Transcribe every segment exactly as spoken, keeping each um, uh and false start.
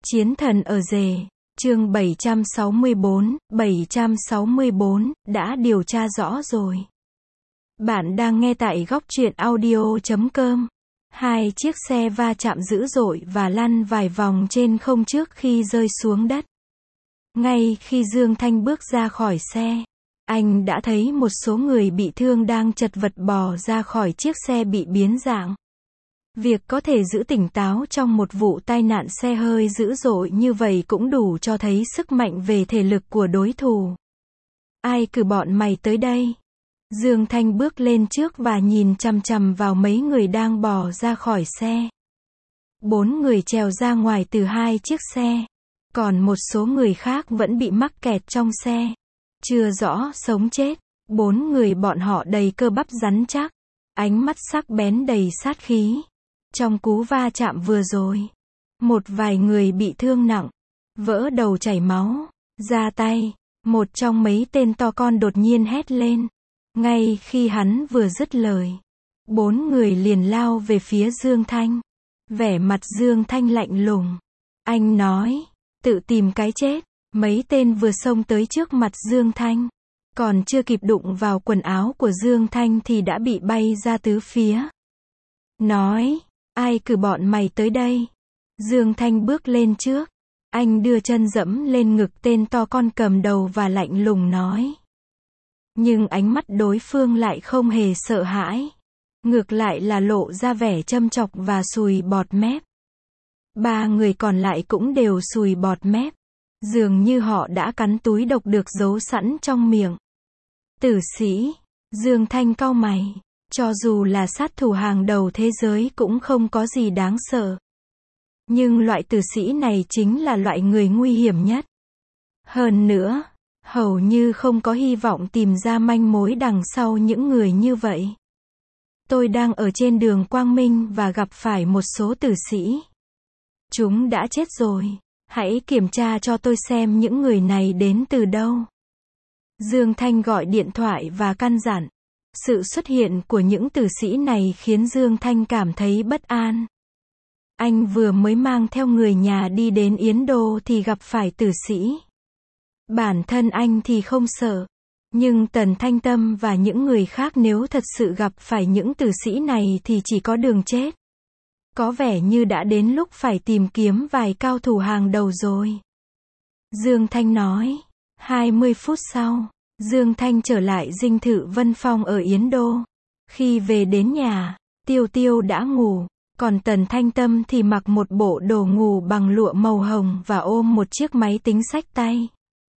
Chiến thần ở rể, chương bảy trăm sáu mươi tư, bảy trăm sáu mươi tư, đã điều tra rõ rồi. Bạn đang nghe tại góc truyện audio chấm com. Hai chiếc xe va chạm dữ dội và lăn vài vòng trên không trước khi rơi xuống đất. Ngay khi Dương Thanh bước ra khỏi xe, anh đã thấy một số người bị thương đang chật vật bò ra khỏi chiếc xe bị biến dạng. Việc có thể giữ tỉnh táo trong một vụ tai nạn xe hơi dữ dội như vậy cũng đủ cho thấy sức mạnh về thể lực của đối thủ. Ai cử bọn mày tới đây? Dương Thanh bước lên trước và nhìn chằm chằm vào mấy người đang bò ra khỏi xe. Bốn người trèo ra ngoài từ hai chiếc xe, còn một số người khác vẫn bị mắc kẹt trong xe. Chưa rõ sống chết, bốn người bọn họ đầy cơ bắp rắn chắc, ánh mắt sắc bén đầy sát khí. Trong cú va chạm vừa rồi, một vài người bị thương nặng, vỡ đầu chảy máu, ra tay. Một trong mấy tên to con đột nhiên hét lên. Ngay khi hắn vừa dứt lời, bốn người liền lao về phía Dương Thanh. Vẻ mặt Dương Thanh lạnh lùng. Anh nói, tự tìm cái chết. Mấy tên vừa xông tới trước mặt Dương Thanh, còn chưa kịp đụng vào quần áo của Dương Thanh thì đã bị bay ra tứ phía. Nói, ai cử bọn mày tới đây? Dương Thanh bước lên trước. Anh đưa chân dẫm lên ngực tên to con cầm đầu và lạnh lùng nói. Nhưng ánh mắt đối phương lại không hề sợ hãi. Ngược lại là lộ ra vẻ châm chọc và sùi bọt mép. Ba người còn lại cũng đều sùi bọt mép. Dường như họ đã cắn túi độc được giấu sẵn trong miệng. Tử sĩ, Dương Thanh cau mày. Cho dù là sát thủ hàng đầu thế giới cũng không có gì đáng sợ. Nhưng loại tử sĩ này chính là loại người nguy hiểm nhất. Hơn nữa, hầu như không có hy vọng tìm ra manh mối đằng sau những người như vậy. Tôi đang ở trên đường Quang Minh và gặp phải một số tử sĩ. Chúng đã chết rồi. Hãy kiểm tra cho tôi xem những người này đến từ đâu. Dương Thanh gọi điện thoại và căn dặn. Sự xuất hiện của những tử sĩ này khiến Dương Thanh cảm thấy bất an. Anh vừa mới mang theo người nhà đi đến Yến Đô thì gặp phải tử sĩ. Bản thân anh thì không sợ. Nhưng Tần Thanh Tâm và những người khác nếu thật sự gặp phải những tử sĩ này thì chỉ có đường chết. Có vẻ như đã đến lúc phải tìm kiếm vài cao thủ hàng đầu rồi. Dương Thanh nói. hai mươi phút sau, Dương Thanh trở lại dinh thự Vân Phong ở Yến Đô. Khi về đến nhà, Tiêu Tiêu đã ngủ, còn Tần Thanh Tâm thì mặc một bộ đồ ngủ bằng lụa màu hồng và ôm một chiếc máy tính xách tay.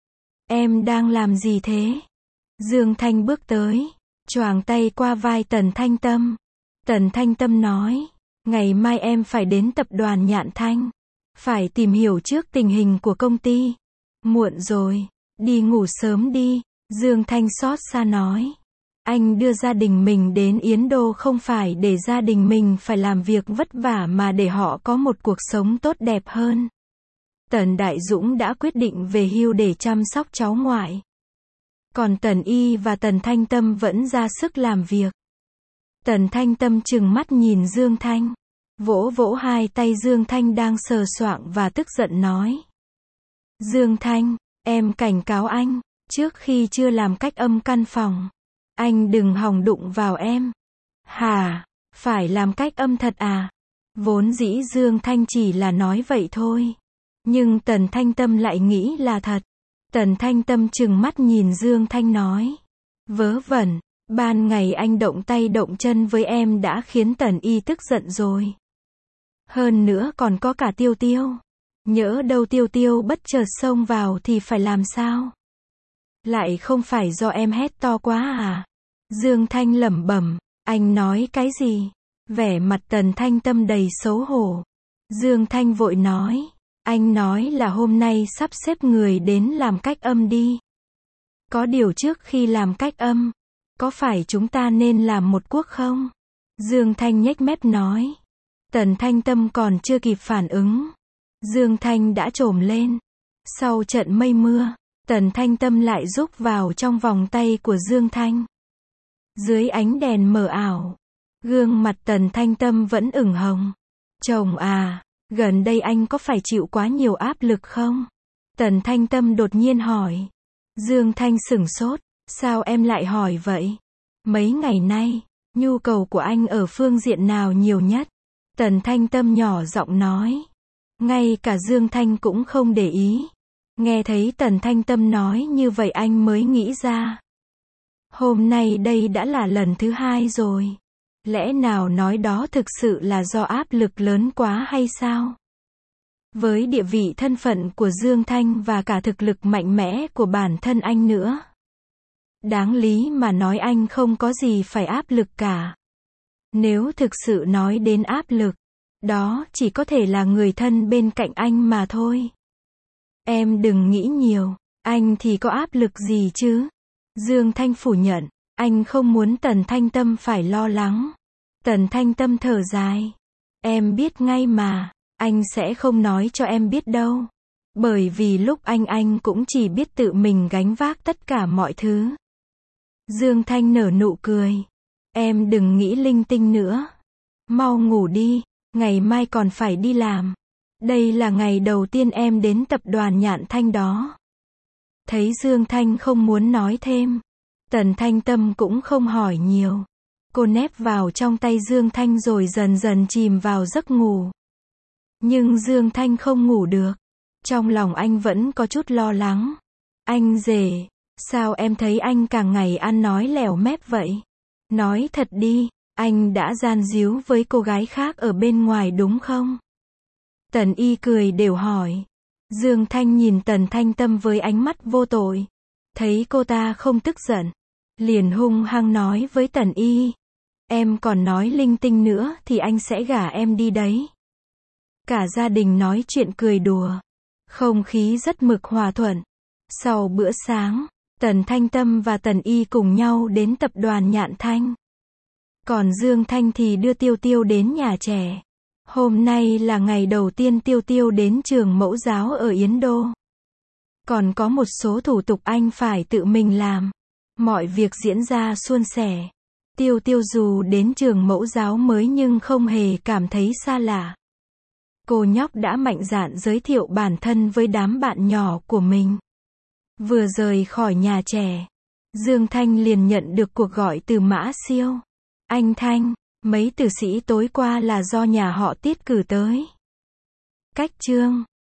Em đang làm gì thế? Dương Thanh bước tới, choàng tay qua vai Tần Thanh Tâm. Tần Thanh Tâm nói. Ngày mai em phải đến tập đoàn Nhạn Thanh. Phải tìm hiểu trước tình hình của công ty. Muộn rồi, đi ngủ sớm đi. Dương Thanh xót xa nói. Anh đưa gia đình mình đến Yến Đô không phải để gia đình mình phải làm việc vất vả mà để họ có một cuộc sống tốt đẹp hơn. Tần Đại Dũng đã quyết định về hưu để chăm sóc cháu ngoại. Còn Tần Y và Tần Thanh Tâm vẫn ra sức làm việc. Tần Thanh Tâm trừng mắt nhìn Dương Thanh. Vỗ vỗ hai tay Dương Thanh đang sờ soạng và tức giận nói. Dương Thanh, em cảnh cáo anh, trước khi chưa làm cách âm căn phòng, anh đừng hòng đụng vào em. Hả, phải làm cách âm thật à? Vốn dĩ Dương Thanh chỉ là nói vậy thôi. Nhưng Tần Thanh Tâm lại nghĩ là thật. Tần Thanh Tâm trừng mắt nhìn Dương Thanh nói. Vớ vẩn, ban ngày anh động tay động chân với em đã khiến Tần Y tức giận rồi. Hơn nữa còn có cả Tiêu Tiêu. Nhỡ đâu Tiêu Tiêu bất chợt xông vào thì phải làm sao? Lại không phải do em hét to quá à? Dương Thanh lẩm bẩm, anh nói cái gì? Vẻ mặt Tần Thanh Tâm đầy xấu hổ. Dương Thanh vội nói, anh nói là hôm nay sắp xếp người đến làm cách âm đi. Có điều trước khi làm cách âm, có phải chúng ta nên làm một cuốc không? Dương Thanh nhếch mép nói. Tần Thanh Tâm còn chưa kịp phản ứng. Dương Thanh đã trồm lên. Sau trận mây mưa, Tần Thanh Tâm lại rúc vào trong vòng tay của Dương Thanh. Dưới ánh đèn mờ ảo, gương mặt Tần Thanh Tâm vẫn ửng hồng. Chồng à, Gần đây anh có phải chịu quá nhiều áp lực không? Tần Thanh Tâm đột nhiên hỏi. Dương Thanh sửng sốt, sao em lại hỏi vậy? Mấy ngày nay, nhu cầu của anh ở phương diện nào nhiều nhất? Tần Thanh Tâm nhỏ giọng nói. Ngay cả Dương Thanh cũng không để ý. Nghe thấy Tần Thanh Tâm nói như vậy anh mới nghĩ ra. Hôm nay đây đã là lần thứ hai rồi. Lẽ nào nói đó thực sự là do áp lực lớn quá hay sao? Với địa vị thân phận của Dương Thanh và cả thực lực mạnh mẽ của bản thân anh nữa. Đáng lý mà nói anh không có gì phải áp lực cả. Nếu thực sự nói đến áp lực, đó chỉ có thể là người thân bên cạnh anh mà thôi. Em đừng nghĩ nhiều, anh thì có áp lực gì chứ? Dương Thanh phủ nhận, anh không muốn Tần Thanh Tâm phải lo lắng. Tần Thanh Tâm thở dài. Em biết ngay mà, anh sẽ không nói cho em biết đâu. Bởi vì lúc anh anh cũng chỉ biết tự mình gánh vác tất cả mọi thứ. Dương Thanh nở nụ cười. Em đừng nghĩ linh tinh nữa. Mau ngủ đi, ngày mai còn phải đi làm. Đây là ngày đầu tiên em đến tập đoàn Nhạn Thanh đó. Thấy Dương Thanh không muốn nói thêm. Tần Thanh Tâm cũng không hỏi nhiều. Cô nép vào trong tay Dương Thanh rồi dần dần chìm vào giấc ngủ. Nhưng Dương Thanh không ngủ được. Trong lòng anh vẫn có chút lo lắng. Anh rể, sao em thấy anh càng ngày ăn nói lèo mép vậy? Nói thật đi, anh đã gian díu với cô gái khác ở bên ngoài đúng không? Tần Y cười đều hỏi. Dương Thanh nhìn Tần Thanh Tâm với ánh mắt vô tội. Thấy cô ta không tức giận, liền hung hăng nói với Tần Y. Em còn nói linh tinh nữa thì anh sẽ gả em đi đấy. Cả gia đình nói chuyện cười đùa. Không khí rất mực hòa thuận. Sau bữa sáng, Tần Thanh Tâm và Tần Y cùng nhau đến tập đoàn Nhạn Thanh. Còn Dương Thanh thì đưa Tiêu Tiêu đến nhà trẻ. Hôm nay là ngày đầu tiên Tiêu Tiêu đến trường mẫu giáo ở Yến Đô. Còn có một số thủ tục anh phải tự mình làm. Mọi việc diễn ra suôn sẻ. Tiêu Tiêu dù đến trường mẫu giáo mới nhưng không hề cảm thấy xa lạ. Cô nhóc đã mạnh dạn giới thiệu bản thân với đám bạn nhỏ của mình. Vừa rời khỏi nhà trẻ, Dương Thanh liền nhận được cuộc gọi từ Mã Siêu. Anh Thanh, mấy tử sĩ tối qua là do nhà họ Tiết cử tới. Cách chương